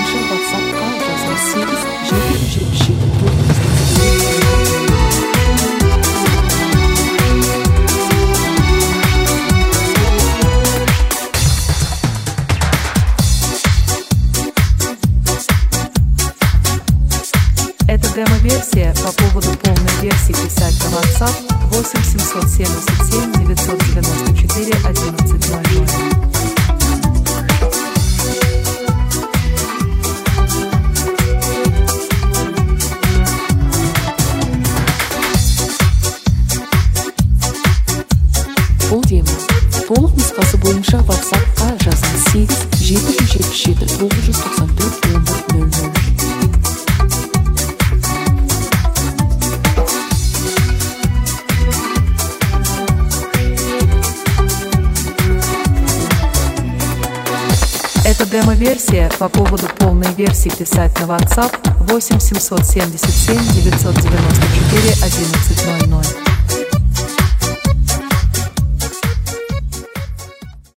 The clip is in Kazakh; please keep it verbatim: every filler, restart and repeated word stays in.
бойынша WhatsApp-қа жазыңыз сегіз жеті жүз жетпіс жеті тоғыз жүз тоқсан төрт. Это демо-версия. По поводу полной версии писать на WhatsApp восемь семьсот семьдесят семь девятьсот девяносто четыре одиннадцать ноль ноль. Бұл демо. Толық нұсқасы бойынша WhatsApp-қа жазыңыз сегіз жеті жүз жетпіс жеті тоғыз жүз тоқсан төрт он бір нөл нөл. Это демо-версия. По поводу полной версии писать на WhatsApp восемь семьсот семьдесят семь девятьсот девяносто четыре одиннадцать ноль ноль.